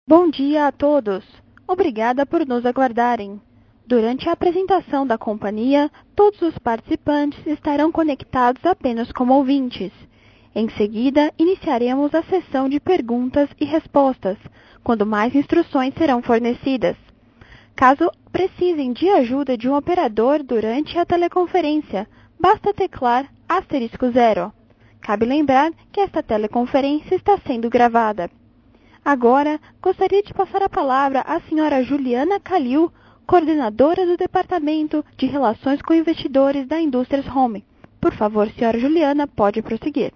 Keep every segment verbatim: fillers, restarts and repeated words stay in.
Bom dia a todos! Obrigada por nos aguardarem. Durante a apresentação da companhia, todos os participantes estarão conectados apenas como ouvintes. Em seguida, iniciaremos a sessão de perguntas e respostas, quando mais instruções serão fornecidas. Caso precisem de ajuda de um operador durante a teleconferência, basta teclar asterisco zero. Cabe lembrar que esta teleconferência está sendo gravada. Agora, gostaria de passar a palavra à senhora Juliana Calil, coordenadora do Departamento de Relações com Investidores da Indústrias Home. Por favor, senhora Juliana, pode prosseguir.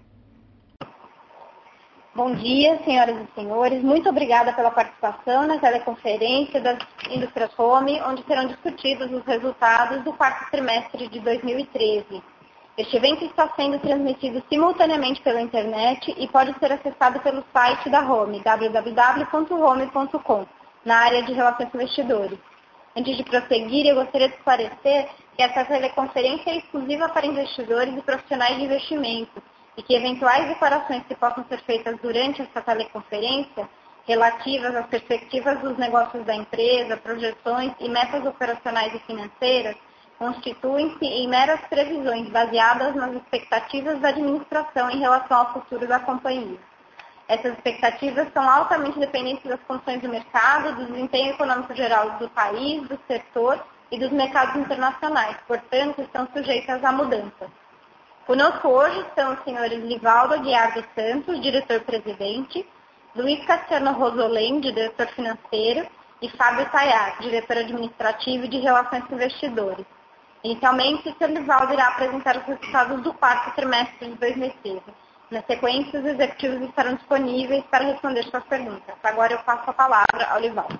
Bom dia, senhoras e senhores. Muito obrigada pela participação na teleconferência das Indústrias Home, onde serão discutidos os resultados do quarto trimestre de dois mil e treze. Este evento está sendo transmitido simultaneamente pela internet e pode ser acessado pelo site da Home, w w w ponto home ponto com, na área de Relações com Investidores. Antes de prosseguir, eu gostaria de esclarecer que essa teleconferência é exclusiva para investidores e profissionais de investimento e que eventuais declarações que possam ser feitas durante essa teleconferência, relativas às perspectivas dos negócios da empresa, projeções e metas operacionais e financeiras, constituem-se em meras previsões baseadas nas expectativas da administração em relação ao futuro da companhia. Essas expectativas são altamente dependentes das condições do mercado, do desempenho econômico geral do país, do setor e dos mercados internacionais, portanto, estão sujeitas a mudanças. Conosco hoje estão os senhores Livaldo Aguiar dos Santos, diretor-presidente, Luiz Cassiano Rosolém, diretor financeiro, e Fábio Tayar, diretor administrativo e de Relações com Investidores. Inicialmente, o senhor Livaldo irá apresentar os resultados do quarto trimestre de dois mil e treze. Na sequência, os executivos estarão disponíveis para responder suas perguntas. Agora eu passo a palavra ao Livaldo.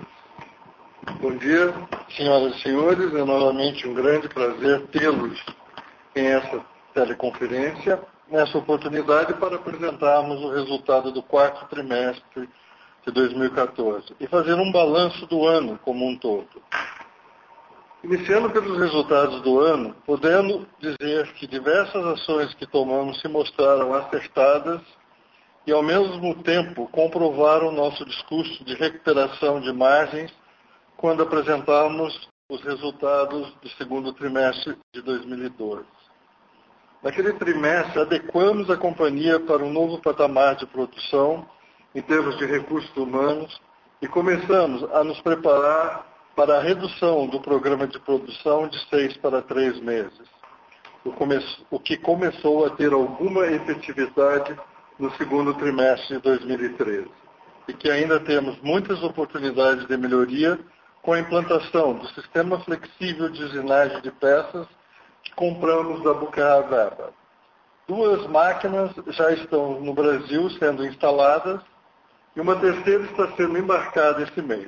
Bom dia, senhoras e senhores. É novamente um grande prazer tê-los em essa teleconferência, nessa oportunidade para apresentarmos o resultado do quarto trimestre de dois mil e quatorze e fazer um balanço do ano como um todo. Iniciando pelos resultados do ano, podemos dizer que diversas ações que tomamos se mostraram acertadas e, ao mesmo tempo, comprovaram nosso discurso de recuperação de margens quando apresentamos os resultados do segundo trimestre de dois mil e doze. Naquele trimestre, adequamos a companhia para um novo patamar de produção em termos de recursos humanos e começamos a nos preparar para a redução do programa de produção de seis para três meses, o, come... o que começou a ter alguma efetividade no segundo trimestre de dois mil e treze, e que ainda temos muitas oportunidades de melhoria com a implantação do sistema flexível de usinagem de peças que compramos da Bucarababa. Duas máquinas já estão no Brasil sendo instaladas e uma terceira está sendo embarcada esse mês.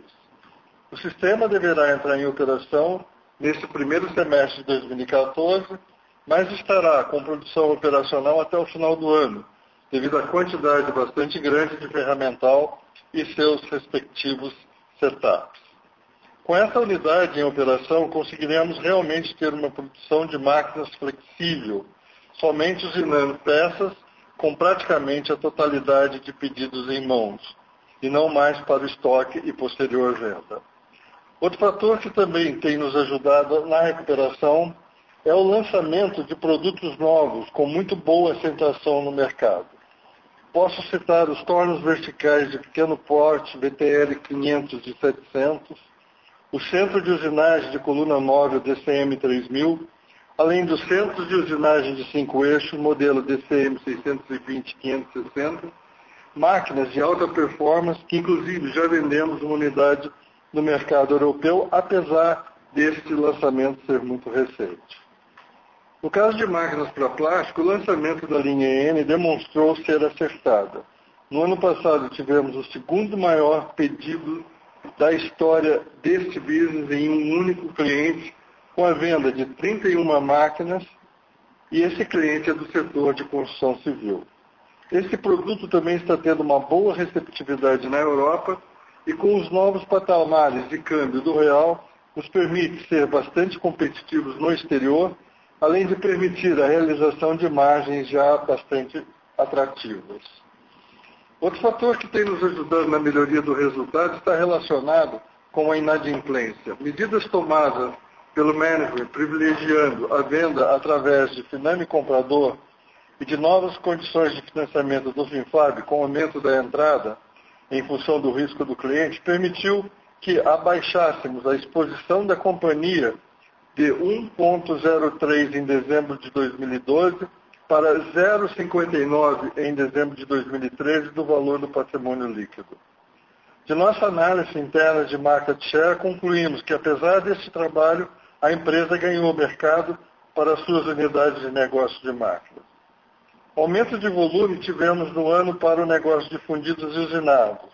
O sistema deverá entrar em operação neste primeiro semestre de dois mil e quatorze, mas estará com produção operacional até o final do ano, devido à quantidade bastante grande de ferramental e seus respectivos setups. Com essa unidade em operação, conseguiremos realmente ter uma produção de máquinas flexível, somente usinando peças com praticamente a totalidade de pedidos em mãos, e não mais para o estoque e posterior venda. Outro fator que também tem nos ajudado na recuperação é o lançamento de produtos novos com muito boa aceitação no mercado. Posso citar os tornos verticais de pequeno porte, B T L quinhentos e setecentos, o centro de usinagem de coluna móvel D C M três mil, além dos centros de usinagem de cinco eixos, modelo D C M seiscentos e vinte e quinhentos e sessenta, máquinas de alta performance que inclusive já vendemos uma unidade no mercado europeu, apesar deste lançamento ser muito recente. No caso de máquinas para plástico, o lançamento da linha N demonstrou ser acertada. No ano passado tivemos o segundo maior pedido da história deste business em um único cliente, com a venda de trinta e uma máquinas, e esse cliente é do setor de construção civil. Esse produto também está tendo uma boa receptividade na Europa, e com os novos patamares de câmbio do real, nos permite ser bastante competitivos no exterior, além de permitir a realização de margens já bastante atrativas. Outro fator que tem nos ajudado na melhoria do resultado está relacionado com a inadimplência. Medidas tomadas pelo management privilegiando a venda através de Finame Comprador e de novas condições de financiamento do FinFab com aumento da entrada em função do risco do cliente, permitiu que abaixássemos a exposição da companhia de um vírgula zero três em dezembro de dois mil e doze para zero vírgula cinquenta e nove em dezembro de dois mil e treze do valor do patrimônio líquido. De nossa análise interna de market share, concluímos que, apesar desse trabalho, a empresa ganhou mercado para suas unidades de negócio de máquinas. Aumento de volume tivemos no ano para o negócio de fundidos e usinados.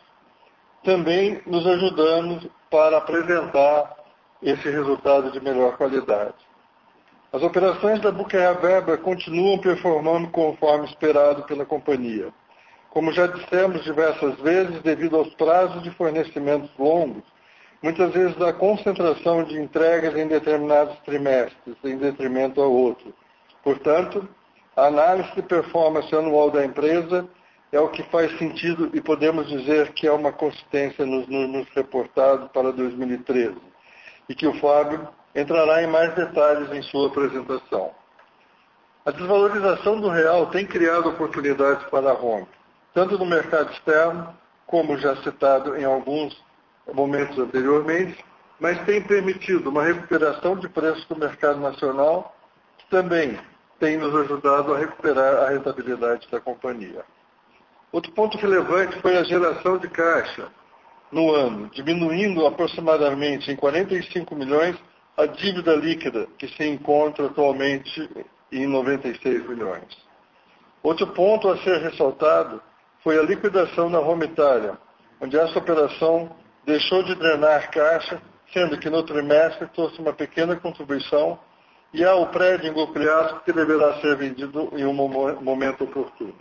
Também nos ajudamos para apresentar esse resultado de melhor qualidade. As operações da Bucher Weber continuam performando conforme esperado pela companhia. Como já dissemos diversas vezes, devido aos prazos de fornecimentos longos, muitas vezes a concentração de entregas em determinados trimestres, em detrimento ao outro. Portanto, a análise de performance anual da empresa é o que faz sentido e podemos dizer que é uma consistência nos números reportados para dois mil e treze e que o Fábio entrará em mais detalhes em sua apresentação. A desvalorização do real tem criado oportunidades para a Home, tanto no mercado externo, como já citado em alguns momentos anteriormente, mas tem permitido uma recuperação de preços do mercado nacional, que também tem nos ajudado a recuperar a rentabilidade da companhia. Outro ponto relevante foi a geração de caixa no ano, diminuindo aproximadamente em quarenta e cinco milhões a dívida líquida, que se encontra atualmente em noventa e seis milhões. Outro ponto a ser ressaltado foi a liquidação da Home Italia, onde essa operação deixou de drenar caixa, sendo que no trimestre trouxe uma pequena contribuição, e há o prédio em Gopriasco que deverá ser vendido em um momento oportuno.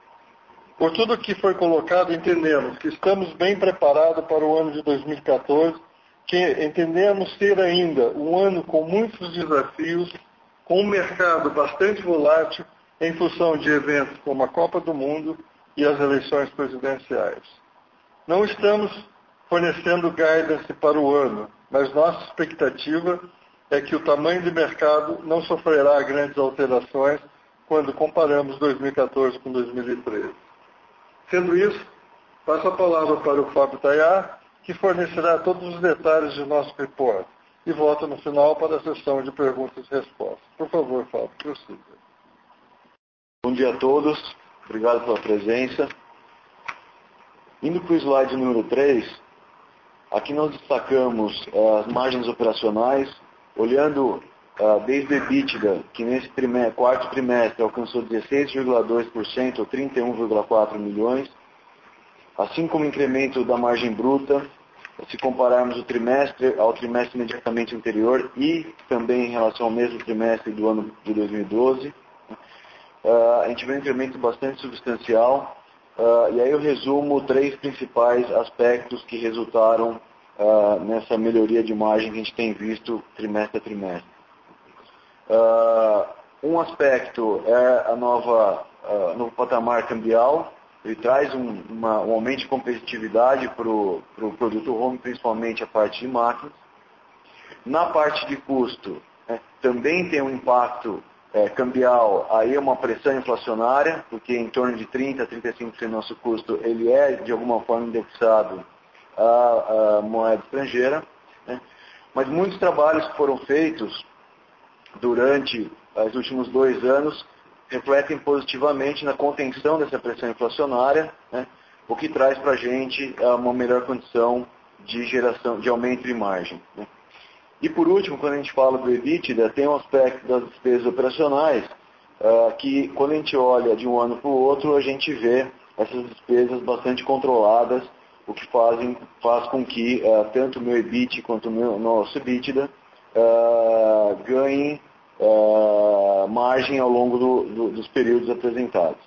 Por tudo que foi colocado, entendemos que estamos bem preparados para o ano de dois mil e quatorze, que entendemos ser ainda um ano com muitos desafios, com um mercado bastante volátil em função de eventos como a Copa do Mundo e as eleições presidenciais. Não estamos fornecendo guidance para o ano, mas nossa expectativa é que o tamanho de mercado não sofrerá grandes alterações quando comparamos dois mil e quatorze com dois mil e treze. Sendo isso, passo a palavra para o Fábio Tayar, que fornecerá todos os detalhes de nosso report, e volto no final para a sessão de perguntas e respostas. Por favor, Fábio, prossiga. Bom dia a todos, obrigado pela presença. Indo para o slide número três, aqui nós destacamos uh, as margens operacionais, olhando uh, desde o EBITDA, que nesse trimestre, quarto trimestre alcançou dezesseis vírgula dois por cento, ou trinta e um vírgula quatro milhões, assim como o incremento da margem bruta, se compararmos o trimestre ao trimestre imediatamente anterior e também em relação ao mesmo trimestre do ano de dois mil e doze, uh, a gente vê um incremento bastante substancial, uh, e aí eu resumo três principais aspectos que resultaram uh, nessa melhoria de margem que a gente tem visto trimestre a trimestre. Uh, um aspecto é a nova, uh, novo patamar cambial. Ele traz um, uma, um aumento de competitividade para o pro produto home, principalmente a parte de máquinas. Na parte de custo, né, também tem um impacto é, cambial, aí é uma pressão inflacionária, porque em torno de trinta a trinta e cinco por cento do nosso custo ele é de alguma forma indexado à, à moeda estrangeira. Né. Mas muitos trabalhos que foram feitos durante os últimos dois anos refletem positivamente na contenção dessa pressão inflacionária, né, o que traz para a gente uma melhor condição de geração, de aumento de margem. Né. E por último, quando a gente fala do EBITDA, tem um aspecto das despesas operacionais, uh, que quando a gente olha de um ano para o outro, a gente vê essas despesas bastante controladas, o que fazem, faz com que uh, tanto o meu EBIT quanto o meu, nosso EBITDA uh, ganhem Uh, margem ao longo do, do, dos períodos apresentados.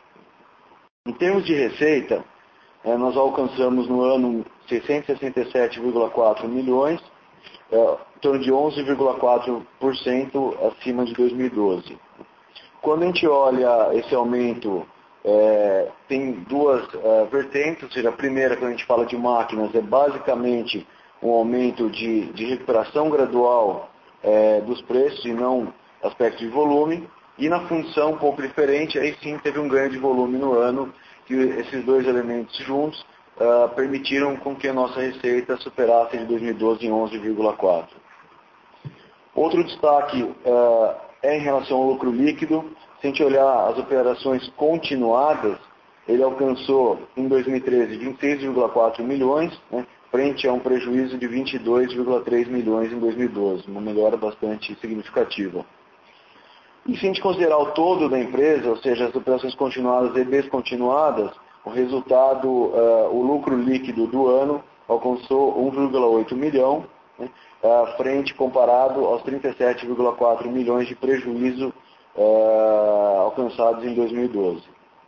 Em termos de receita, uh, nós alcançamos no ano seiscentos e sessenta e sete vírgula quatro milhões, uh, em torno de onze vírgula quatro por cento acima de dois mil e doze. Quando a gente olha esse aumento é, tem duas uh, vertentes, ou seja, a primeira, quando a gente fala de máquinas, é basicamente um aumento de, de recuperação gradual é, dos preços e não aspecto de volume. E na função um pouco diferente, aí sim teve um ganho de volume no ano, que esses dois elementos juntos uh, permitiram com que a nossa receita superasse de dois mil e doze em onze vírgula quatro. Outro destaque uh, é em relação ao lucro líquido. Se a gente olhar as operações continuadas, ele alcançou em dois mil e treze vinte e seis vírgula quatro milhões, né, frente a um prejuízo de vinte e dois vírgula três milhões em dois mil e doze, uma melhora bastante significativa. E se a gente considerar o todo da empresa, ou seja, as operações continuadas e descontinuadas, o resultado, uh, o lucro líquido do ano alcançou um vírgula oito milhão, né, uh, frente comparado aos trinta e sete vírgula quatro milhões de prejuízo uh, alcançados em dois mil e doze.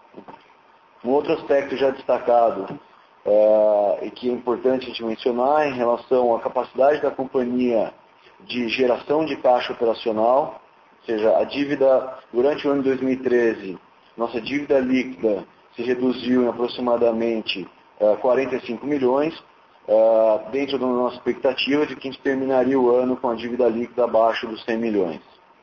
Um outro aspecto já destacado uh, e que é importante a gente mencionar em relação à capacidade da companhia de geração de caixa operacional, ou seja, a dívida, durante o ano de dois mil e treze, nossa dívida líquida se reduziu em aproximadamente uh, quarenta e cinco milhões, uh, dentro da nossa expectativa de que a gente terminaria o ano com a dívida líquida abaixo dos cem milhões.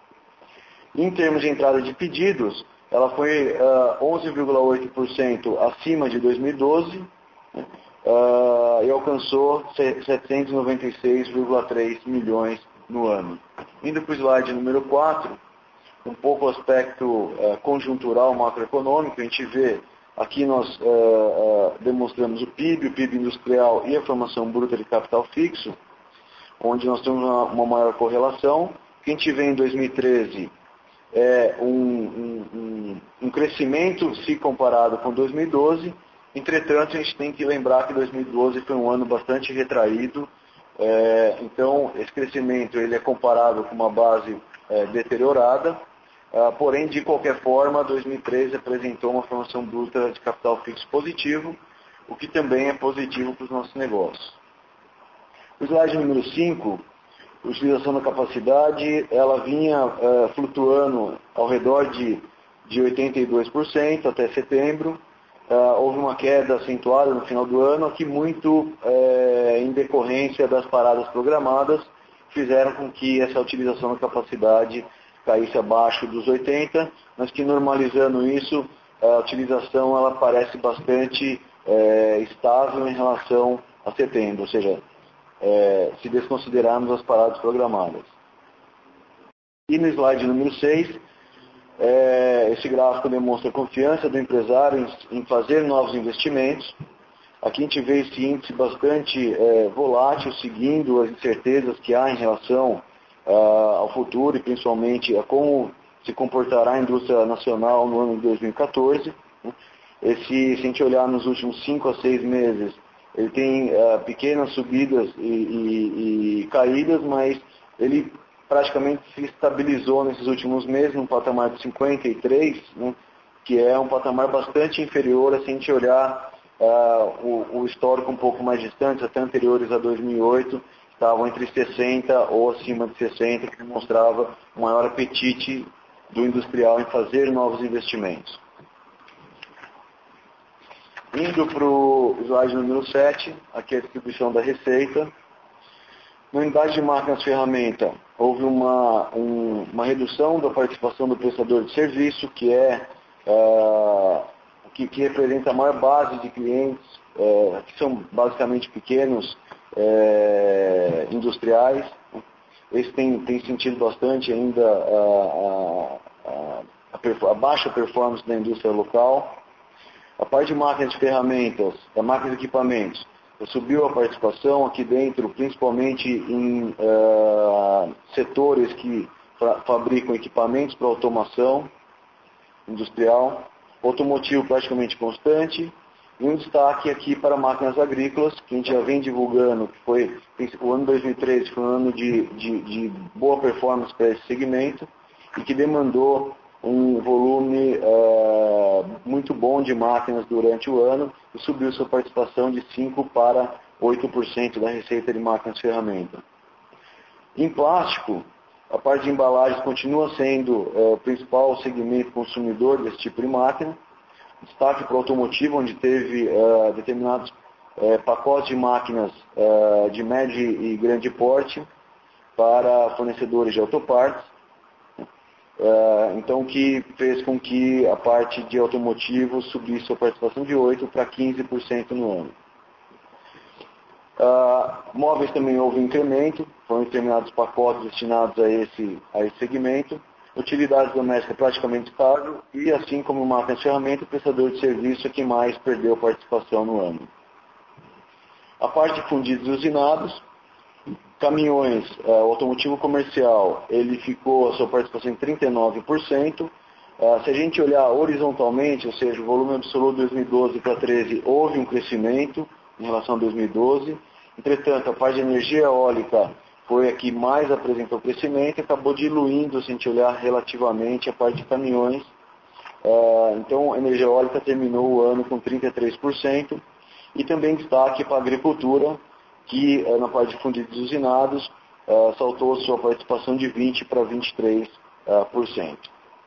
Em termos de entrada de pedidos, ela foi uh, onze vírgula oito por cento acima de dois mil e doze, né, uh, e alcançou setecentos e noventa e seis vírgula três milhões no ano. Indo para o slide número quatro, um pouco o aspecto uh, conjuntural macroeconômico, a gente vê, aqui nós uh, uh, demonstramos o P I B, o P I B industrial e a formação bruta de capital fixo, onde nós temos uma, uma maior correlação. O que a gente vê em dois mil e treze é um, um, um, um crescimento se comparado com dois mil e doze, entretanto a gente tem que lembrar que dois mil e doze foi um ano bastante retraído. É, então, esse crescimento ele é comparável com uma base é, deteriorada, ah, porém, de qualquer forma, dois mil e treze apresentou uma formação bruta de capital fixo positivo, o que também é positivo para os nossos negócios. O slide número cinco, a utilização da capacidade, ela vinha é, flutuando ao redor de, de oitenta e dois por cento até setembro. Uh, houve uma queda acentuada no final do ano, aqui muito é, em decorrência das paradas programadas, fizeram com que essa utilização da capacidade caísse abaixo dos oitenta, mas que normalizando isso, a utilização ela parece bastante é, estável em relação a setembro, ou seja, é, se desconsiderarmos as paradas programadas. E no slide número seis, É, esse gráfico demonstra a confiança do empresário em, em fazer novos investimentos. Aqui a gente vê esse índice bastante é, volátil, seguindo as incertezas que há em relação ah, ao futuro e principalmente a como se comportará a indústria nacional no ano de dois mil e quatorze. Esse, se a gente olhar nos últimos cinco a seis meses, ele tem ah, pequenas subidas e, e, e caídas, mas ele praticamente se estabilizou nesses últimos meses num patamar de cinquenta e três, né, que é um patamar bastante inferior, assim, a gente olhar uh, o, o histórico um pouco mais distante, até anteriores a dois mil e oito, estavam entre sessenta ou acima de sessenta, que demonstrava um maior apetite do industrial em fazer novos investimentos. Indo para o slide número sete, aqui é a distribuição da receita. Na unidade de máquinas e ferramenta, houve uma, um, uma redução da participação do prestador de serviço, que, é, uh, que, que representa a maior base de clientes, uh, que são basicamente pequenos uh, industriais. Esse tem, tem sentido bastante ainda a, a, a, a baixa performance da indústria local. A parte de máquinas e ferramentas, a máquinas e equipamentos, subiu a participação aqui dentro, principalmente em uh, setores que fabricam equipamentos para automação industrial, automotivo praticamente constante, e um destaque aqui para máquinas agrícolas, que a gente já vem divulgando, que foi o ano dois mil e treze foi um ano de, de, de boa performance para esse segmento, e que demandou um volume uh, muito bom de máquinas durante o ano e subiu sua participação de cinco para oito por cento da receita de máquinas e ferramentas. Em plástico, a parte de embalagens continua sendo uh, o principal segmento consumidor desse tipo de máquina. destaque para o automotivo, onde teve uh, determinados uh, pacotes de máquinas uh, de médio e grande porte para fornecedores de autopartes, uh, então que fez com que a parte de automotivo subisse sua participação de oito por cento para quinze por cento no ano. Uh, móveis também houve incremento, foram determinados pacotes destinados a esse, a esse segmento. Utilidades domésticas praticamente estável e, assim como máquinas de ferramenta, o prestador de serviço é que mais perdeu participação no ano. A parte de fundidos e usinados, caminhões, uh, o automotivo comercial, ele ficou a sua participação em trinta e nove por cento. Uh, se a gente olhar horizontalmente, ou seja, o volume absoluto de dois mil e doze para dois mil e treze, houve um crescimento em relação a dois mil e doze. Entretanto, a parte de energia eólica foi a que mais apresentou crescimento e acabou diluindo, se a gente olhar relativamente, a parte de caminhões. Uh, então, a energia eólica terminou o ano com trinta e três por cento. E também destaque para a agricultura, que uh, na parte de fundidos usinados, uh, saltou sua participação de vinte por cento para vinte e três por cento.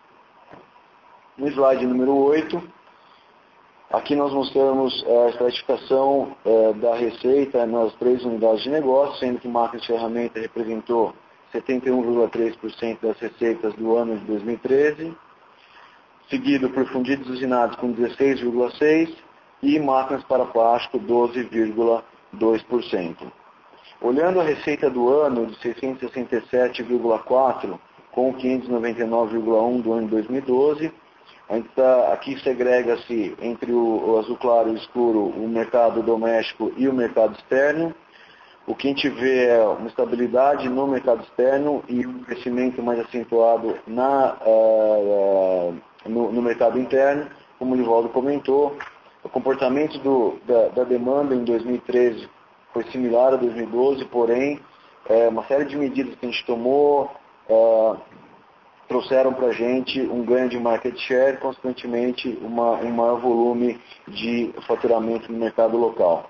No slide número oito, aqui nós mostramos a estratificação uh, da receita nas três unidades de negócio, sendo que máquinas de ferramenta representou setenta e um vírgula três por cento das receitas do ano de dois mil e treze, seguido por fundidos usinados com dezesseis vírgula seis por cento e máquinas para plástico doze vírgula dois por cento. Olhando a receita do ano de seiscentos e sessenta e sete vírgula quatro com quinhentos e noventa e nove vírgula um do ano de dois mil e doze, a gente tá, aqui segrega-se entre o, o azul claro e o escuro o mercado doméstico e o mercado externo. O que a gente vê é uma estabilidade no mercado externo e um crescimento mais acentuado na, uh, uh, no, no mercado interno, como o Livaldo comentou. O comportamento do, da, da demanda em dois mil e treze foi similar a dois mil e doze, porém, é, uma série de medidas que a gente tomou é, trouxeram para a gente um ganho de market share, consequentemente uma, um maior volume de faturamento no mercado local.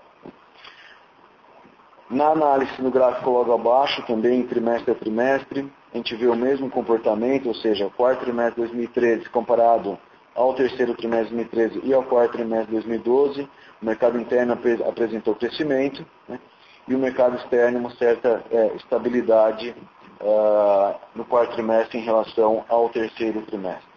Na análise no gráfico logo abaixo, também trimestre a trimestre, a gente vê o mesmo comportamento, ou seja, o quarto trimestre de dois mil e treze comparado ao terceiro trimestre de dois mil e treze e ao quarto trimestre de dois mil e doze, o mercado interno ap apresentou crescimento, né, e o mercado externo uma certa é, estabilidade uh, no quarto trimestre em relação ao terceiro trimestre.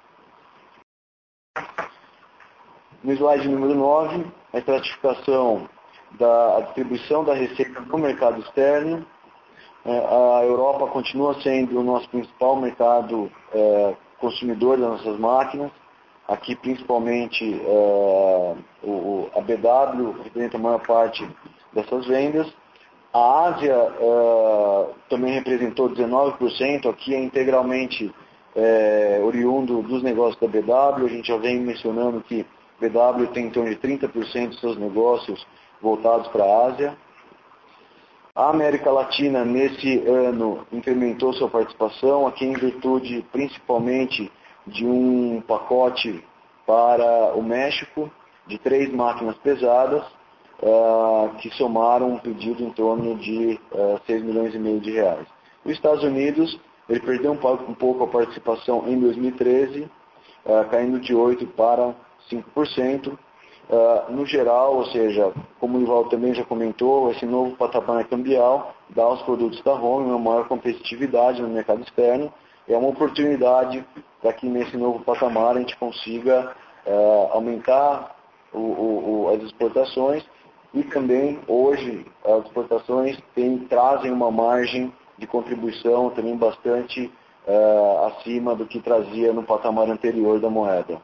No slide número nove, a estratificação da a distribuição da receita no mercado externo. A Europa continua sendo o nosso principal mercado é, consumidor das nossas máquinas. Aqui, principalmente, uh, o, a B W representa a maior parte dessas vendas. A Ásia uh, também representou dezenove por cento. Aqui é integralmente é, oriundo dos negócios da B W. A gente já vem mencionando que B W tem em torno de trinta por cento dos seus negócios voltados para a Ásia. A América Latina, nesse ano, incrementou sua participação, aqui em virtude, principalmente, de um pacote para o México, de três máquinas pesadas, uh, que somaram um pedido em torno de uh, seis milhões e meio de reais. Os Estados Unidos, ele perdeu um, um pouco a participação em dois mil e treze, uh, caindo de oito por cento para cinco por cento. Uh, no geral, ou seja, como o Ivaldo também já comentou, esse novo patamar cambial dá aos produtos da Home uma maior competitividade no mercado externo. É uma oportunidade para que nesse novo patamar a gente consiga uh, aumentar o, o, o, as exportações e também hoje as exportações tem, trazem uma margem de contribuição também bastante uh, acima do que trazia no patamar anterior da moeda.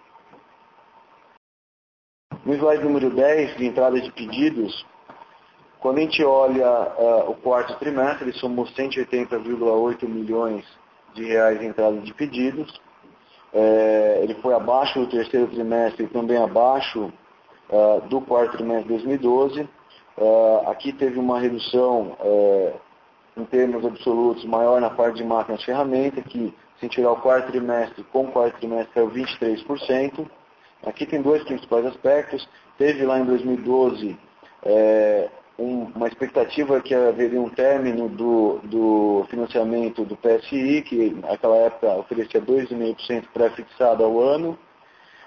No slide número dez, de entrada de pedidos, quando a gente olha uh, o quarto trimestre, ele somou cento e oitenta vírgula oito milhões de reais em entrada de pedidos. É, ele foi abaixo do terceiro trimestre e também abaixo uh, do quarto trimestre de dois mil e doze. Uh, aqui teve uma redução uh, em termos absolutos maior na parte de máquinas de ferramenta, que se tirar o quarto trimestre com o quarto trimestre caiu vinte e três por cento. Aqui tem dois principais aspectos. Teve lá em dois mil e doze é, um, uma expectativa que haveria um término do, do financiamento do P S I, que naquela época oferecia dois vírgula cinco por cento pré-fixado ao ano.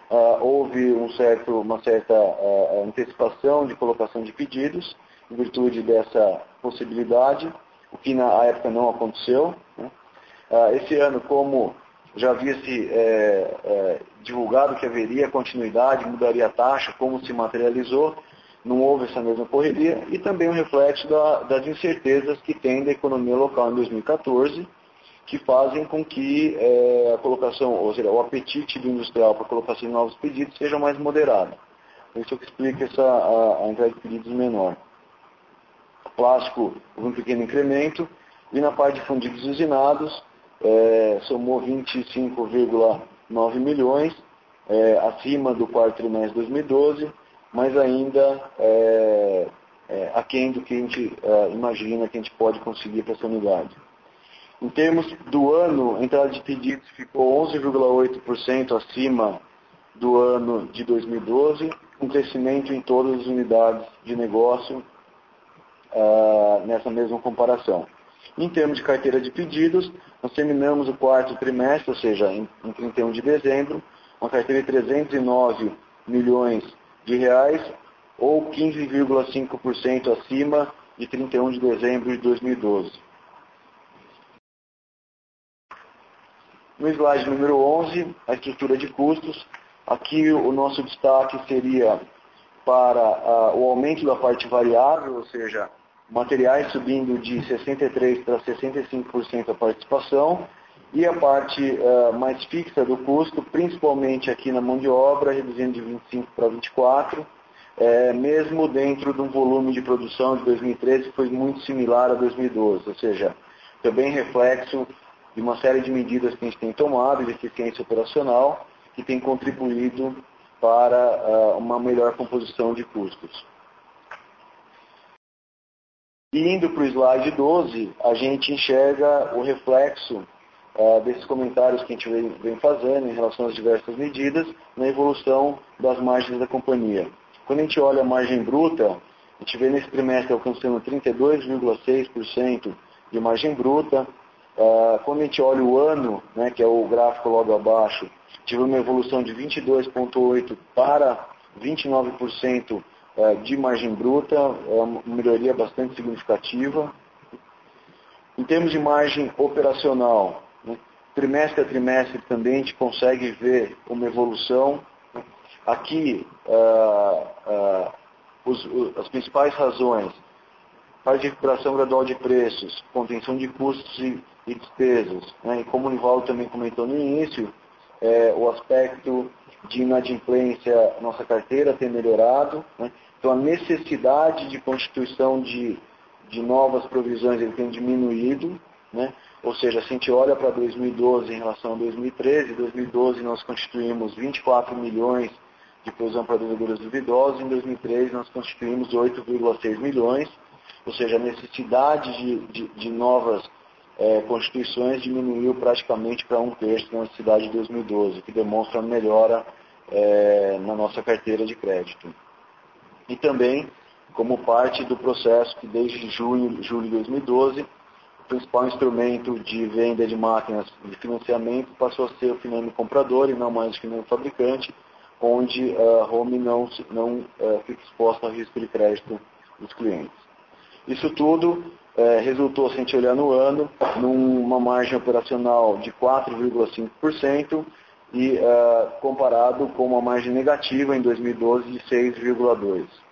uh, houve um certo, uma certa uh, antecipação de colocação de pedidos, em virtude dessa possibilidade, o que na época não aconteceu. Né? Uh, esse ano, como já havia se é, é, divulgado que haveria continuidade, mudaria a taxa, como se materializou, não houve essa mesma correria, e também um reflexo da, das incertezas que tem da economia local em dois mil e quatorze, que fazem com que é, a colocação, ou seja, o apetite do industrial para a colocação de novos pedidos seja mais moderado. Isso que explica essa, a, a entrega de pedidos menor. O plástico houve um pequeno incremento, e na parte de fundidos usinados, é, somou vinte e cinco vírgula nove milhões, é, acima do quarto trimestre de dois mil e doze, mas ainda é, é, aquém do que a gente é, imagina que a gente pode conseguir para essa unidade. Em termos do ano, a entrada de pedidos ficou onze vírgula oito por cento acima do ano de dois mil e doze, um crescimento em todas as unidades de negócio uh, nessa mesma comparação. Em termos de carteira de pedidos, nós terminamos o quarto trimestre, ou seja, em, em trinta e um de dezembro, uma carteira de trezentos e nove milhões de reais, ou quinze vírgula cinco por cento acima de trinta e um de dezembro de dois mil e doze. No slide número onze, a estrutura de custos. Aqui o nosso destaque seria para uh, o aumento da parte variável, ou seja, materiais subindo de sessenta e três por cento para sessenta e cinco por cento a participação, e a parte uh, mais fixa do custo, principalmente aqui na mão de obra, reduzindo de vinte e cinco para vinte e quatro, é, mesmo dentro de um volume de produção de dois mil e treze que foi muito similar a dois mil e doze, ou seja, também reflexo de uma série de medidas que a gente tem tomado de eficiência operacional, que tem contribuído para uh, uma melhor composição de custos. E indo para o slide doze, a gente enxerga o reflexo uh, desses comentários que a gente vem, vem fazendo em relação às diversas medidas na evolução das margens da companhia. Quando a gente olha a margem bruta, a gente vê nesse trimestre alcançando trinta e dois vírgula seis por cento de margem bruta. Uh, quando a gente olha o ano, né, que é o gráfico logo abaixo, tive uma evolução de vinte e dois vírgula oito por cento para vinte e nove por cento de margem bruta, é uma melhoria bastante significativa. Em termos de margem operacional, né, trimestre a trimestre também a gente consegue ver uma evolução. Aqui, uh, uh, os, os, as principais razões: parte de recuperação gradual de preços, contenção de custos e, e despesas, né, e como o Nivaldo também comentou no início, é, o aspecto de inadimplência, nossa carteira tem melhorado, né? Então a necessidade de constituição de, de novas provisões ele tem diminuído, né? Ou seja, se a gente olha para dois mil e doze em relação a dois mil e treze, em dois mil e doze nós constituímos vinte e quatro milhões de provisão para devedores duvidosos, em dois mil e treze nós constituímos oito vírgula seis milhões, ou seja, a necessidade de, de, de novas é, constituições diminuiu praticamente para um terço da necessidade de dois mil e doze, que demonstra uma melhora é, na nossa carteira de crédito. E também, como parte do processo que desde junho, julho de dois mil e doze, o principal instrumento de venda de máquinas de financiamento passou a ser o Finame comprador e não mais o Finame fabricante, onde a Home não, não é, fica exposta ao risco de crédito dos clientes. Isso tudo é, resultou, se a gente olhar no ano, numa margem operacional de quatro vírgula cinco por cento e uh, comparado com uma margem negativa em dois mil e doze de seis vírgula dois por cento.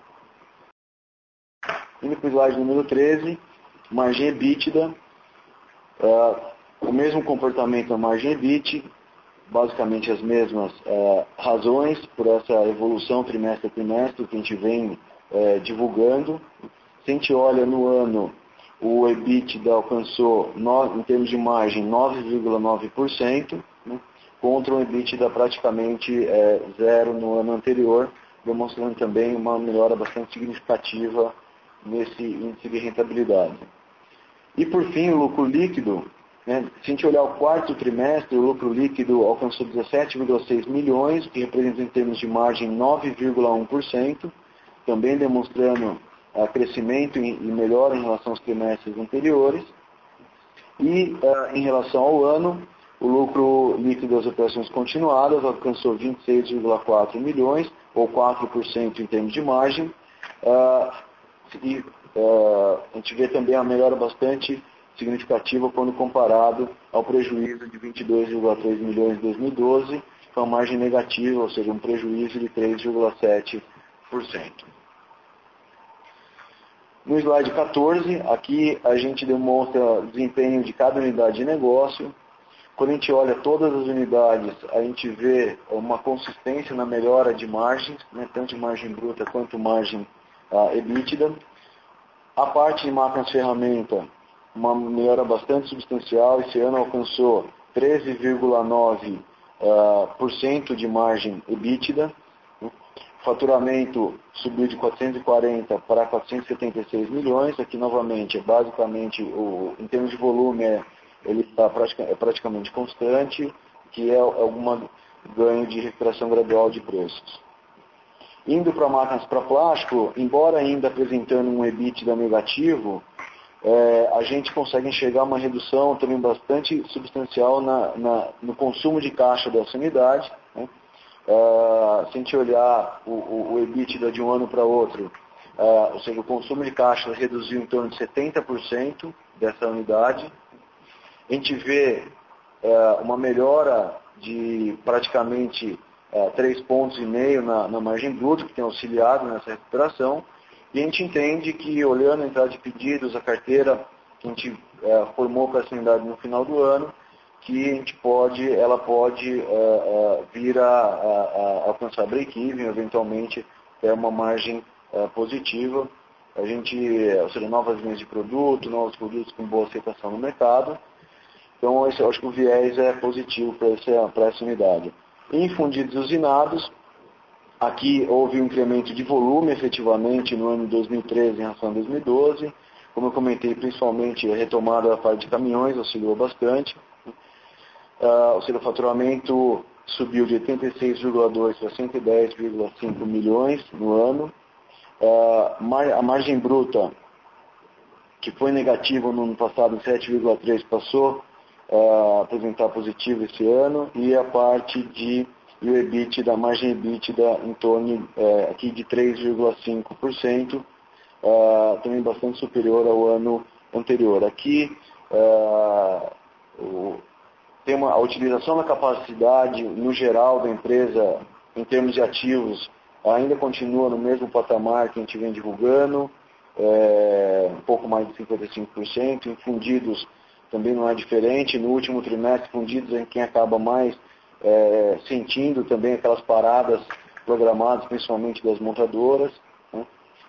Indo para o slide número treze, margem EBITDA, uh, o mesmo comportamento da margem EBIT, basicamente as mesmas uh, razões por essa evolução trimestre a trimestre que a gente vem uh, divulgando. Se a gente olha no ano, o EBITDA alcançou, no, em termos de margem, nove vírgula nove por cento, né, contra um EBITDA praticamente é, zero no ano anterior, demonstrando também uma melhora bastante significativa nesse índice de rentabilidade. E por fim, o lucro líquido, né, se a gente olhar o quarto trimestre, o lucro líquido alcançou dezessete vírgula seis milhões, que representa em termos de margem nove vírgula um por cento, também demonstrando uh, crescimento e melhora em relação aos trimestres anteriores. E uh, em relação ao ano, O lucro líquido das operações continuadas alcançou vinte e seis vírgula quatro milhões, ou quatro por cento em termos de margem. Uh, e uh, a gente vê também a melhora bastante significativa quando comparado ao prejuízo de vinte e dois vírgula três milhões em dois mil e doze, com a margem negativa, ou seja, um prejuízo de três vírgula sete por cento. No slide quatorze, aqui a gente demonstra o desempenho de cada unidade de negócio. Quando a gente olha todas as unidades, a gente vê uma consistência na melhora de margens, né, tanto de margem bruta quanto margem uh, EBITDA. A parte de máquinas ferramenta, uma melhora bastante substancial. Esse ano alcançou treze vírgula nove por cento uh, de margem EBITDA. O faturamento subiu de quatrocentos e quarenta para quatrocentos e setenta e seis milhões. Aqui, novamente, basicamente, o, em termos de volume, é, ele está praticamente, é praticamente constante, que é algum ganho de recuperação gradual de preços. Indo para máquinas para plástico, embora ainda apresentando um EBITDA negativo, é, a gente consegue enxergar uma redução também bastante substancial na, na, no consumo de caixa dessa unidade. Né? Uh, se a gente olhar o, o, o EBITDA de um ano para outro, uh, ou seja, o consumo de caixa reduziu em torno de setenta por cento dessa unidade. A gente vê uh, uma melhora de praticamente uh, três pontos e meio na, na margem bruta, que tem auxiliado nessa recuperação. E a gente entende que, olhando a entrada de pedidos, a carteira que a gente uh, formou para essa unidade no final do ano, que a gente pode, ela pode uh, uh, vir a, a, a alcançar break-even, eventualmente ter uma margem uh, positiva. A gente, ou seja, novas linhas de produto, novos produtos com boa aceitação no mercado. Então, esse, eu acho que o viés é positivo para essa, para essa unidade. Em fundidos usinados, aqui houve um incremento de volume, efetivamente, no ano de dois mil e treze em relação a dois mil e doze. Como eu comentei, principalmente a retomada da parte de caminhões auxiliou bastante. Uh, ou seja, o faturamento subiu de oitenta e seis vírgula dois para cento e dez vírgula cinco milhões no ano. Uh, mar, a margem bruta, que foi negativa no ano passado em sete vírgula três, passou a uh, apresentar positivo esse ano. E a parte de e o EBITDA, a margem EBITDA em torno uh, aqui de três vírgula cinco por cento, uh, também bastante superior ao ano anterior. Aqui, uh, o tem uma, a utilização da capacidade, no geral, da empresa, em termos de ativos, ainda continua no mesmo patamar que a gente vem divulgando, é, um pouco mais de cinquenta e cinco por cento. Em fundidos também não é diferente. No último trimestre, fundidos é quem acaba mais é, sentindo também aquelas paradas programadas, principalmente das montadoras, né?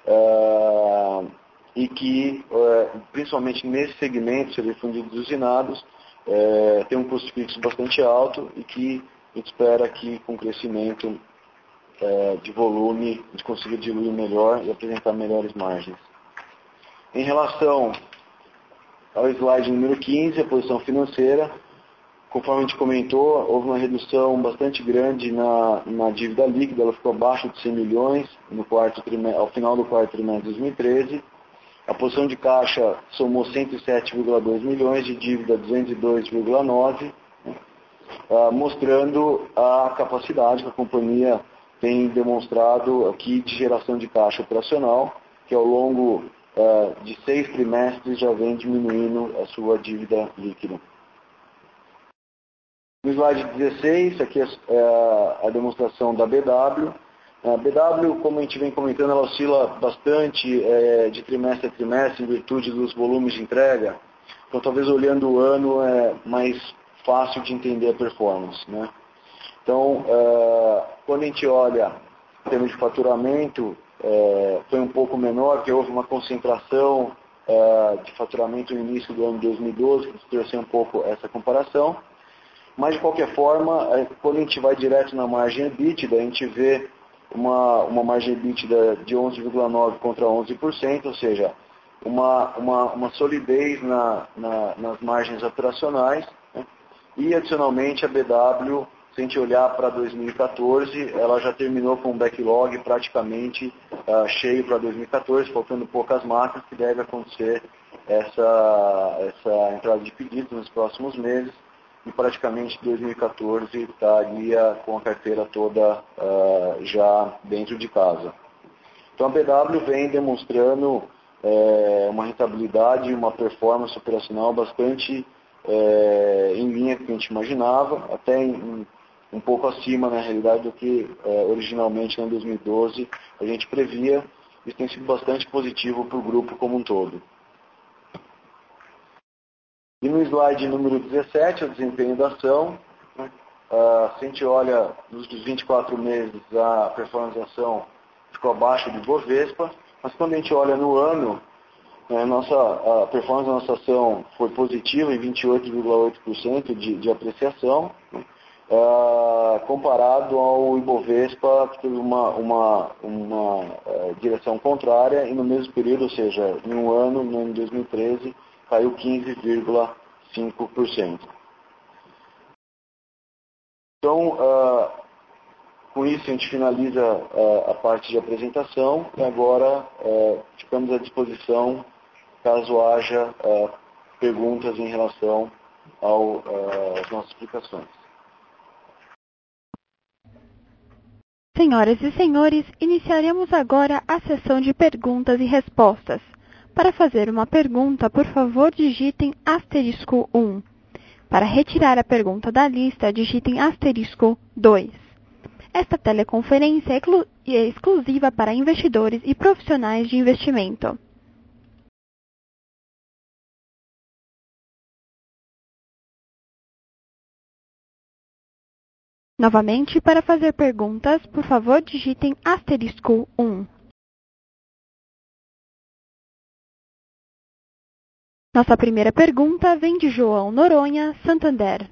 é, e que, é, principalmente nesse segmento, seria fundidos usinados, É, tem um custo fixo bastante alto e que a gente espera que com o crescimento é, de volume a gente consiga diluir melhor e apresentar melhores margens. Em relação ao slide número quinze, a posição financeira, conforme a gente comentou, houve uma redução bastante grande na, na dívida líquida, ela ficou abaixo de cem milhões no quarto trimestre, ao final do quarto trimestre de dois mil e treze. A posição de caixa somou cento e sete vírgula dois milhões, de dívida duzentos e dois vírgula nove, né, uh, mostrando a capacidade que a companhia tem demonstrado aqui de geração de caixa operacional, que ao longo uh, de seis trimestres já vem diminuindo a sua dívida líquida. No slide dezesseis, aqui é a demonstração da B W. A B W, como a gente vem comentando, ela oscila bastante é, de trimestre a trimestre em virtude dos volumes de entrega. Então, talvez olhando o ano é mais fácil de entender a performance, né? Então, é, quando a gente olha em termos de faturamento, é, foi um pouco menor, porque houve uma concentração é, de faturamento no início do ano de dois mil e doze, que trouxe um pouco essa comparação. Mas, de qualquer forma, é, quando a gente vai direto na margem EBITDA, a gente vê Uma, uma margem EBITDA de onze vírgula nove por cento contra onze por cento, ou seja, uma, uma, uma solidez na, na, nas margens operacionais, né? E, adicionalmente, a B W, se a gente olhar para dois mil e quatorze, ela já terminou com um backlog praticamente uh, cheio para dois mil e quatorze, faltando poucas máquinas, que deve acontecer essa, essa entrada de pedidos nos próximos meses, e praticamente dois mil e quatorze estaria com a carteira toda uh, já dentro de casa. Então a B W vem demonstrando é, uma rentabilidade e uma performance operacional bastante é, em linha com o que a gente imaginava, até em, um pouco acima na realidade do que é, originalmente em dois mil e doze a gente previa. Isso tem sido bastante positivo para o grupo como um todo. E no slide número dezessete, o desempenho da ação. Né? Uh, se a gente olha nos vinte e quatro meses, a performance da ação ficou abaixo do Bovespa, mas quando a gente olha no ano, né, nossa, a performance da nossa ação foi positiva em vinte e oito vírgula oito por cento de, de apreciação, né? uh, comparado ao Ibovespa, que teve uma, uma, uma uh, direção contrária, e no mesmo período, ou seja, em um ano, em dois mil e treze, caiu quinze vírgula cinco por cento. Então, uh, com isso a gente finaliza uh, a parte de apresentação e agora uh, ficamos à disposição caso haja uh, perguntas em relação ao, uh, às nossas explicações. Senhoras e senhores, iniciaremos agora a sessão de perguntas e respostas. Para fazer uma pergunta, por favor, digitem asterisco um. Para retirar a pergunta da lista, digitem asterisco dois. Esta teleconferência é exclusiva para investidores e profissionais de investimento. Novamente, para fazer perguntas, por favor, digitem asterisco um. Nossa primeira pergunta vem de João Noronha, Santander.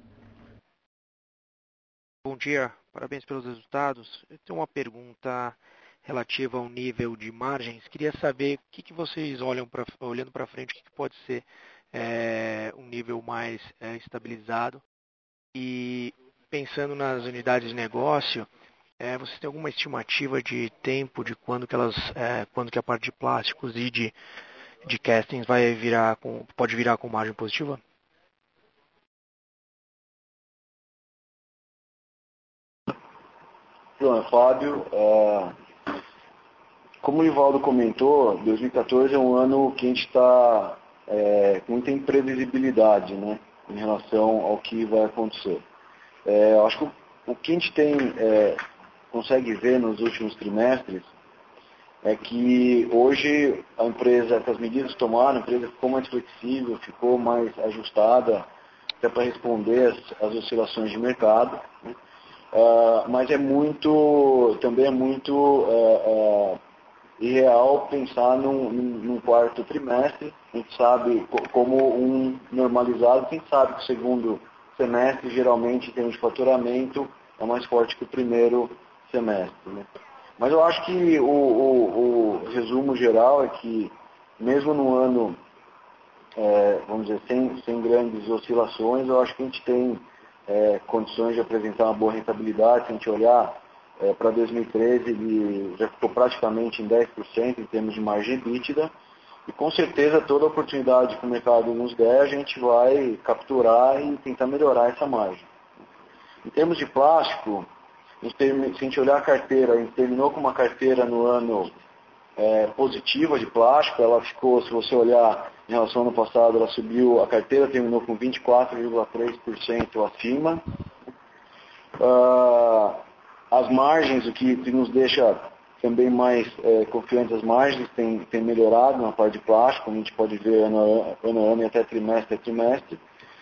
Bom dia, parabéns pelos resultados. Eu tenho uma pergunta relativa ao nível de margens. Queria saber o que, que vocês olham pra, olhando para frente, o que, que pode ser é, um nível mais é, estabilizado. E pensando nas unidades de negócio, é, vocês têm alguma estimativa de tempo de quando que elas, é, quando que a parte de plásticos e de, de castings vai virar com, pode virar com margem positiva? João, Fábio, uh, como o Ivaldo comentou, dois mil e quatorze é um ano que a gente está é, com muita imprevisibilidade, né, em relação ao que vai acontecer. É, acho que o, o que a gente tem, é, consegue ver nos últimos trimestres é que hoje a empresa, com as medidas que tomaram, a empresa ficou mais flexível, ficou mais ajustada até para responder às, às oscilações de mercado, né? Uh, mas é muito, também é muito uh, uh, irreal pensar num, num quarto trimestre. A gente sabe como um normalizado, quem sabe que o segundo semestre, geralmente, em termos de faturamento, é mais forte que o primeiro semestre, né? Mas eu acho que o, o, o resumo geral é que, mesmo no ano, é, vamos dizer, sem, sem grandes oscilações, eu acho que a gente tem É, condições de apresentar uma boa rentabilidade. Se a gente olhar é, para dois mil e treze, ele já ficou praticamente em dez por cento em termos de margem líquida, e com certeza toda oportunidade que o mercado nos der, a gente vai capturar e tentar melhorar essa margem. Em termos de plástico, a gente tem, se a gente olhar a carteira, a gente terminou com uma carteira no ano é, positiva de plástico. Ela ficou, se você olhar em relação ao ano passado, ela subiu, a carteira terminou com vinte e quatro vírgula três por cento acima. Uh, as margens, o que, que nos deixa também mais é, confiantes, as margens têm, têm melhorado na parte de plástico, a gente pode ver ano a ano, ano e até trimestre a trimestre.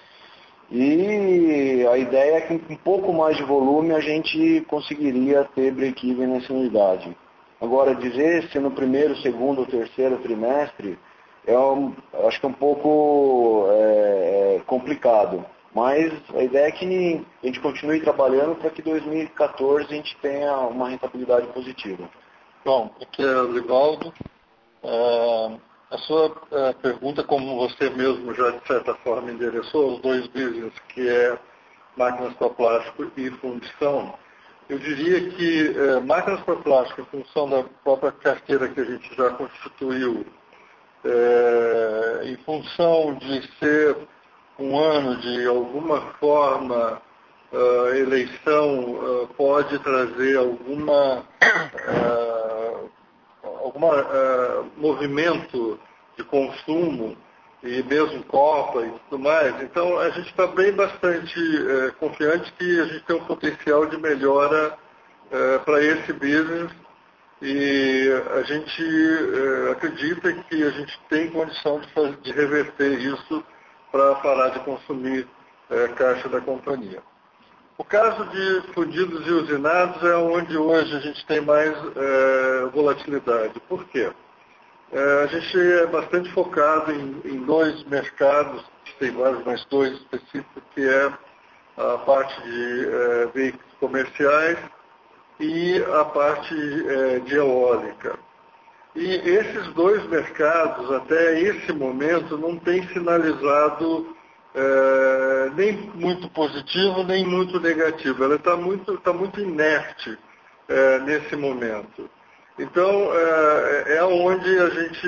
E a ideia é que com um pouco mais de volume a gente conseguiria ter break-even nessa unidade. Agora, dizer se no primeiro, segundo ou terceiro trimestre, é um, acho que é um pouco é, complicado. Mas a ideia é que a gente continue trabalhando para que em dois mil e quatorze a gente tenha uma rentabilidade positiva. Bom, aqui é o Livaldo. É, a sua é, pergunta, como você mesmo já de certa forma endereçou, os dois business, que é máquinas para plástico e fundição, eu diria que é, máquinas para plástico, em função da própria carteira que a gente já constituiu, é, em função de ser um ano de alguma forma uh, eleição uh, pode trazer alguma, uh, alguma uh, movimento de consumo e mesmo Copa e tudo mais. Então, a gente está bem bastante uh, confiante que a gente tem um potencial de melhora uh, para esse business e a gente uh, acredita que a gente tem condição de, fazer, de reverter isso para parar de consumir uh, caixa da companhia. O caso de fundidos e usinados é onde hoje a gente tem mais uh, volatilidade. Por quê? Uh, a gente é bastante focado em, em dois mercados, tem vários, mas dois específicos, que é a parte de uh, veículos comerciais e a parte uh, de eólica. E esses dois mercados, até esse momento, não têm sinalizado é, nem muito positivo, nem muito negativo. Ela está muito, tá muito inerte é, nesse momento. Então, é, é onde a gente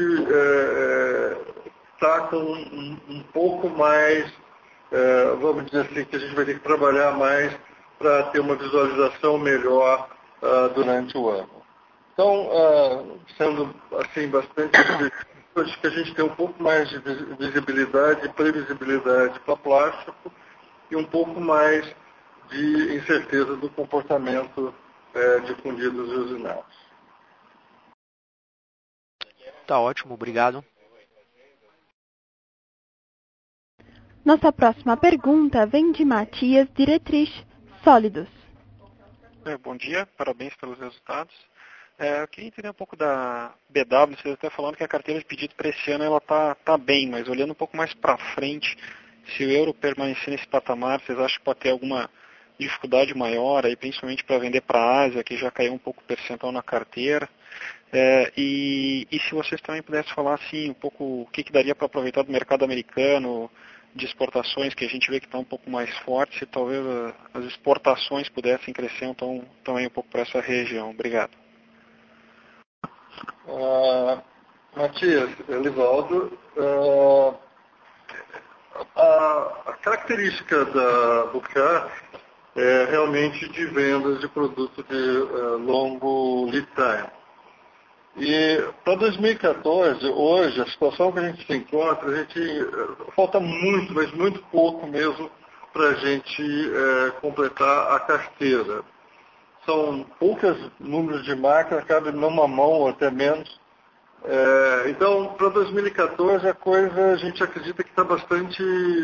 está é, com um, um pouco mais, é, vamos dizer assim, que a gente vai ter que trabalhar mais para ter uma visualização melhor uh, durante o ano. Então, uh, sendo assim bastante objetivo, acho que a gente tem um pouco mais de visibilidade e previsibilidade para plástico e um pouco mais de incerteza do comportamento uh, de fundidos e usinados. Tá ótimo, obrigado. Nossa próxima pergunta vem de Matias Diretrich, Sólidos. É, bom dia, parabéns pelos resultados. É, eu queria entender um pouco da B W, vocês até falando que a carteira de pedido para esse ano ela tá, tá bem, mas olhando um pouco mais para frente, se o euro permanecer nesse patamar, vocês acham que pode ter alguma dificuldade maior, aí, principalmente para vender para a Ásia, que já caiu um pouco o percentual na carteira? É, e, e se vocês também pudessem falar assim, um pouco o que, que daria para aproveitar do mercado americano, de exportações, que a gente vê que está um pouco mais forte, se talvez as exportações pudessem crescer então, também um pouco para essa região. Obrigado. Uh, Matias, Elivaldo, uh, a, a característica da Bucar é realmente de vendas de produto de uh, longo lead time. E para dois mil e quatorze, hoje, a situação que a gente se encontra, a gente uh, falta muito, mas muito pouco mesmo para a gente uh, completar a carteira. São poucos números de máquina, cabe numa mão ou até menos. É, então, para dois mil e quatorze, a coisa a gente acredita que está bastante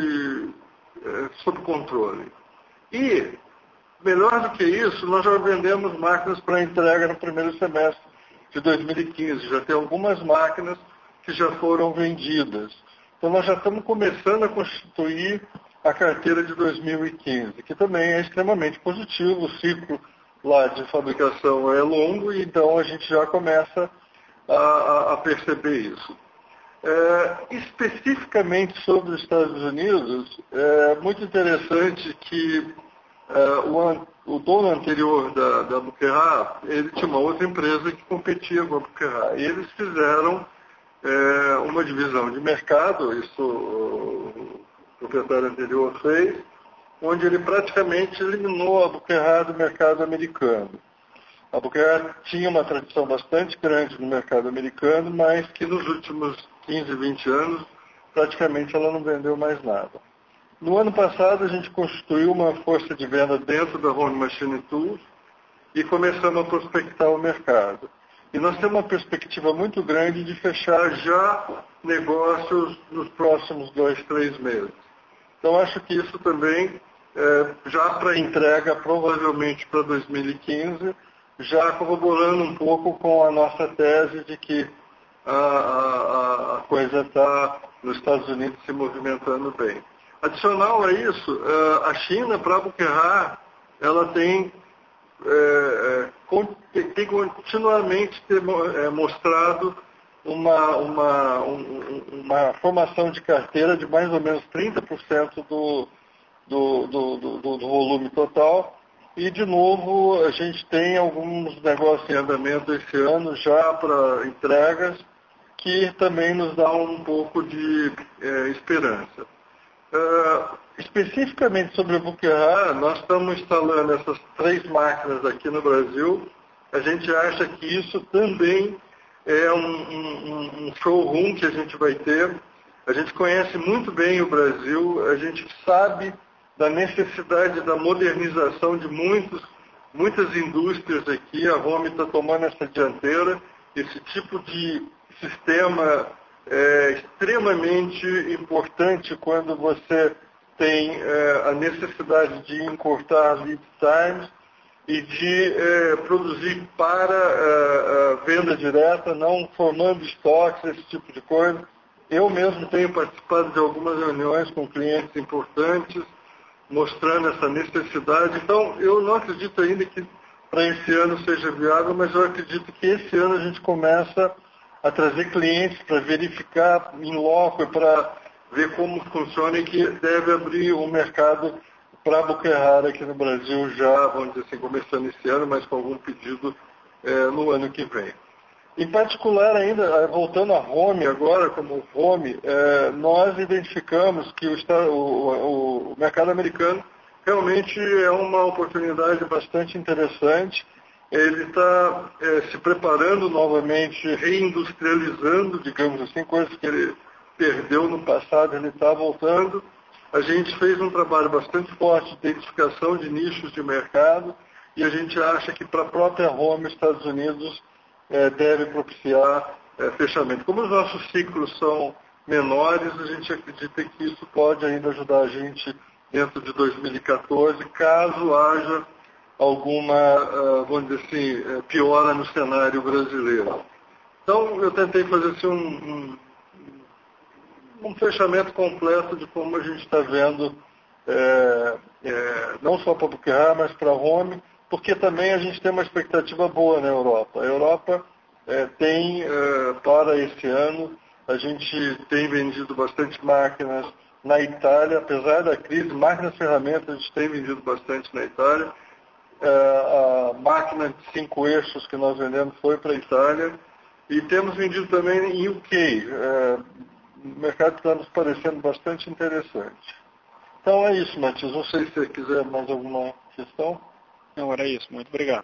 é, sob controle. E, melhor do que isso, nós já vendemos máquinas para entrega no primeiro semestre de dois mil e quinze. Já tem algumas máquinas que já foram vendidas. Então, nós já estamos começando a constituir a carteira de dois mil e quinze, que também é extremamente positivo. O ciclo lá de fabricação é longo, e então a gente já começa a, a, a perceber isso. É, especificamente sobre os Estados Unidos, é muito interessante que é, o, o dono anterior da, da Buquerá, ele tinha uma outra empresa que competia com a Buquerá, e eles fizeram é, uma divisão de mercado, isso o proprietário anterior fez, onde ele praticamente eliminou a Buquerá do mercado americano. A Buquerá tinha uma tradição bastante grande no mercado americano, mas que nos últimos quinze, vinte anos, praticamente ela não vendeu mais nada. No ano passado, a gente constituiu uma força de venda dentro da Home Machine Tools e começamos a prospectar o mercado. E nós temos uma perspectiva muito grande de fechar já negócios nos próximos dois, três meses. Então, acho que isso também É, já para entrega, provavelmente para dois mil e quinze, já corroborando um pouco com a nossa tese de que a, a, a coisa está nos Estados Unidos se movimentando bem. Adicional a isso, a China, para a Buquerá, ela tem, é, tem continuamente ter, é, mostrado uma, uma, um, uma formação de carteira de mais ou menos trinta por cento do Do, do, do, do volume total. E, de novo, a gente tem alguns negócios em andamento esse ano já para entregas, que também nos dá um pouco de é, esperança. Uh, especificamente sobre o Buquerá, nós estamos instalando essas três máquinas aqui no Brasil. A gente acha que isso também é um, um, um showroom que a gente vai ter. A gente conhece muito bem o Brasil, a gente sabe da necessidade da modernização de muitos, muitas indústrias aqui. A Home está tomando essa dianteira. Esse tipo de sistema é extremamente importante quando você tem é, a necessidade de encurtar lead times e de é, produzir para a, a venda direta, não formando estoques, esse tipo de coisa. Eu mesmo tenho participado de algumas reuniões com clientes importantes, mostrando essa necessidade. Então, eu não acredito ainda que para esse ano seja viável, mas eu acredito que esse ano a gente começa a trazer clientes para verificar em loco, para ver como funciona e que deve abrir um mercado para Buquerá aqui no Brasil já, vamos dizer assim, começando esse ano, mas com algum pedido é, no ano que vem. Em particular, ainda, voltando à Home agora, como Home, é, nós identificamos que o, o, o mercado americano realmente é uma oportunidade bastante interessante. Ele está é, se preparando novamente, reindustrializando, digamos assim, coisas que ele perdeu no passado, ele está voltando. A gente fez um trabalho bastante forte de identificação de nichos de mercado e a gente acha que para a própria Home, Estados Unidos, é, deve propiciar é, fechamento. Como os nossos ciclos são menores, a gente acredita que isso pode ainda ajudar a gente dentro de dois mil e quatorze, caso haja alguma, uh, vamos dizer assim, piora no cenário brasileiro. Então, eu tentei fazer assim, um, um, um fechamento completo de como a gente está vendo, é, é, não só para o Buquerá, mas para a Home, porque também a gente tem uma expectativa boa na Europa. A Europa é, tem, é, para esse ano, a gente tem vendido bastante máquinas na Itália, apesar da crise, máquinas e ferramentas a gente tem vendido bastante na Itália. A máquina de cinco eixos que nós vendemos foi para a Itália e temos vendido também em U K. O mercado está nos parecendo bastante interessante. Então é isso, Matias. Não sei se você quiser mais alguma questão. Não, era isso. Muito obrigado.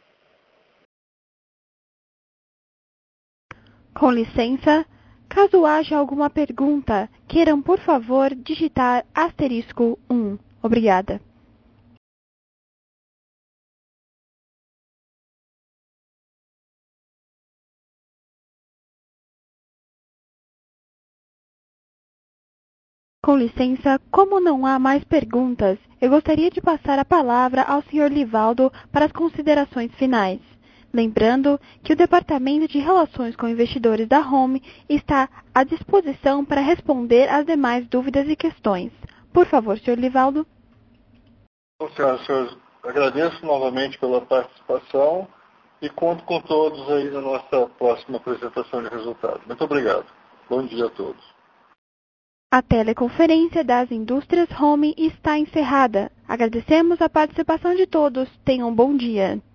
Com licença, caso haja alguma pergunta, queiram, por favor, digitar asterisco um. Obrigada. Com licença, como não há mais perguntas, eu gostaria de passar a palavra ao senhor Livaldo para as considerações finais. Lembrando que o Departamento de Relações com Investidores da Home está à disposição para responder às demais dúvidas e questões. Por favor, senhor Livaldo. Bom, senhoras e senhores, agradeço novamente pela participação e conto com todos aí na nossa próxima apresentação de resultados. Muito obrigado. Bom dia a todos. A teleconferência das indústrias Home está encerrada. Agradecemos a participação de todos. Tenham um bom dia.